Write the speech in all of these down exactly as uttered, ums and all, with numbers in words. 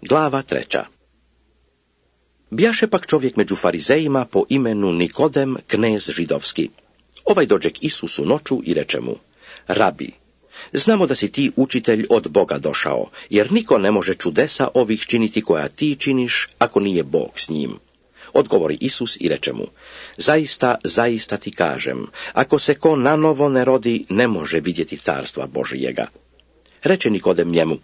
Glava treća. Bjaše pak čovjek među farizejima po imenu Nikodem, knez židovski. Ovaj dođe k Isusu noću i reče mu: Rabi, znamo da si ti učitelj od Boga došao, jer niko ne može čudesa ovih činiti koja ti činiš, ako nije Bog s njim. Odgovori Isus i reče mu: Zaista, zaista ti kažem, ako se ko nanovo ne rodi, ne može vidjeti carstva Božijega. Reče Nikodem njemu: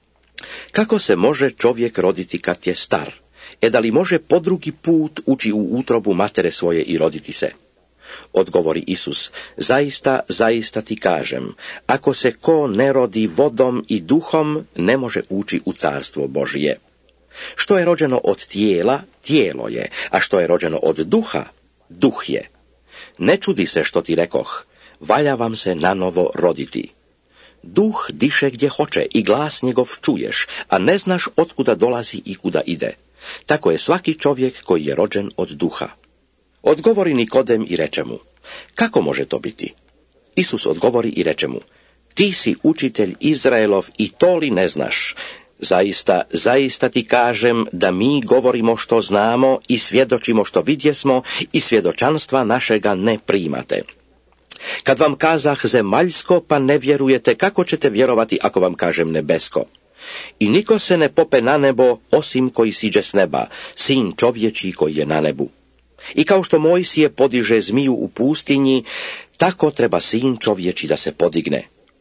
Kako se može čovjek roditi kad je star? E da li može po drugi put ući u utrobu matere svoje i roditi se? Odgovori Isus: Zaista, zaista ti kažem, ako se ko ne rodi vodom i duhom, ne može ući u carstvo Božije. Što je rođeno od tijela, tijelo je, a što je rođeno od duha, duh je. Ne čudi se što ti rekoh, valja vam se nanovo roditi. Duh diše gdje hoće i glas njegov čuješ, a ne znaš otkuda dolazi i kuda ide. Tako je svaki čovjek koji je rođen od duha. Odgovori Nikodem i reče mu: Kako može to biti? Isus odgovori i reče mu: Ti si učitelj Izraelov i to li ne znaš? Zaista, zaista ti kažem da mi govorimo što znamo i svjedočimo što vidjesmo i svjedočanstva našega ne primate. Kad vam kazah zemaljsko, pa ne vjerujete, kako ćete vjerovati ako vam kažem nebesko? I niko se ne pope na nebo, osim koji siđe s neba, sin čovječiji koji je na nebu. I kao što Mojsije podiže zmiju u pustinji, tako treba sin čovječi da se podigne.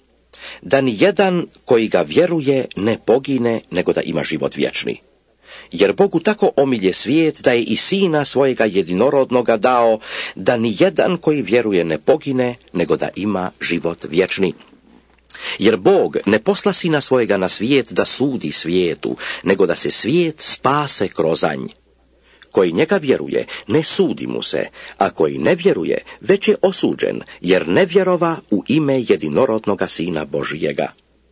Da ni jedan koji ga vjeruje ne pogine, nego da ima život vječni. Jer Bogu tako omilje svijet da je i sina svojega jedinorodnoga dao, da ni jedan koji vjeruje ne pogine, nego da ima život vječni. Jer Bog ne posla sina svojega na svijet da sudi svijetu, nego da se svijet spase krozanj. Koji njega vjeruje, ne sudi mu se, a koji ne vjeruje, već je osuđen, jer ne vjerova u ime jedinorodnoga sina Božijega.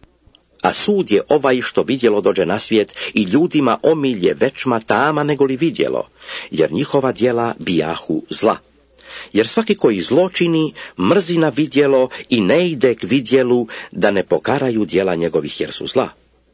A sud je ovaj što vidjelo dođe na svijet i ljudima omilje večma tama nego li vidjelo, jer njihova djela bijahu zla. Jer svaki koji zlo čini, mrzi na vidjelo i ne ide k vidjelu da ne pokaraju djela njegovih jer su zla.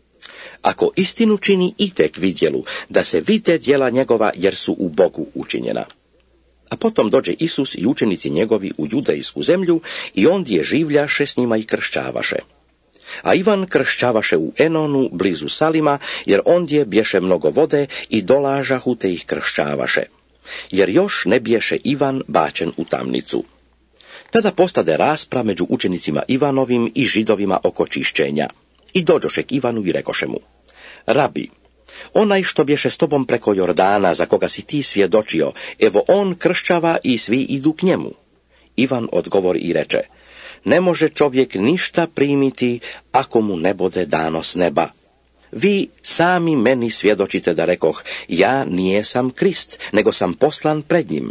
Ako istinu čini, ide k vidjelu da se vide djela njegova jer su u Bogu učinjena. A potom dođe Isus i učenici njegovi u judejsku zemlju i ondje življaše s njima i kršćavaše. A Ivan kršćavaše u Enonu, blizu Salima, jer ondje bješe mnogo vode i dolažahu te ih kršćavaše. Jer još ne bješe Ivan bačen u tamnicu. Tada postade raspra među učenicima Ivanovim i Židovima oko čišćenja. I dođoše k Ivanu i rekoše mu: Rabi, onaj što bješe s tobom preko Jordana, za koga si ti svjedočio, evo on kršćava i svi idu k njemu. Ivan odgovori i reče: Ne može čovjek ništa primiti ako mu ne bude dano s neba. Vi sami meni svjedočite da rekoh, ja nijesam Krist, nego sam poslan pred njim.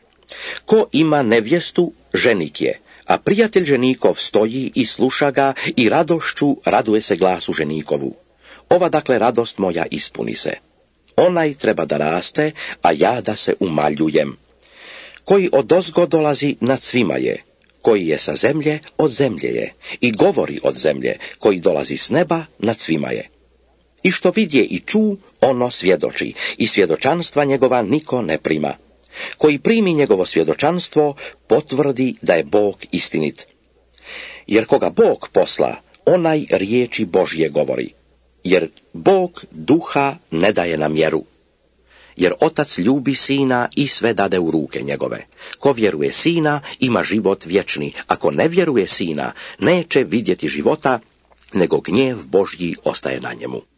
Ko ima nevjestu, ženik je, a prijatelj ženikov stoji i sluša ga i radošću raduje se glasu ženikovu. Ova dakle radost moja ispuni se. Onaj treba da raste, a ja da se umaljujem. Koji odozgo dolazi nad svima je, koji je sa zemlje, od zemlje je, i govori od zemlje, koji dolazi s neba, nad svima je. I što vidje i ču, ono svjedoči, i svjedočanstva njegova niko ne prima. Koji primi njegovo svjedočanstvo, potvrdi da je Bog istinit. Jer koga Bog posla, onaj riječi Božje govori. Jer Bog duha ne daje na mjeru. Jer otac ljubi sina i sve dade u ruke njegove. Ko vjeruje sina, ima život vječni. Ako ne vjeruje sina, neće vidjeti života, nego gnjev Božji ostaje na njemu.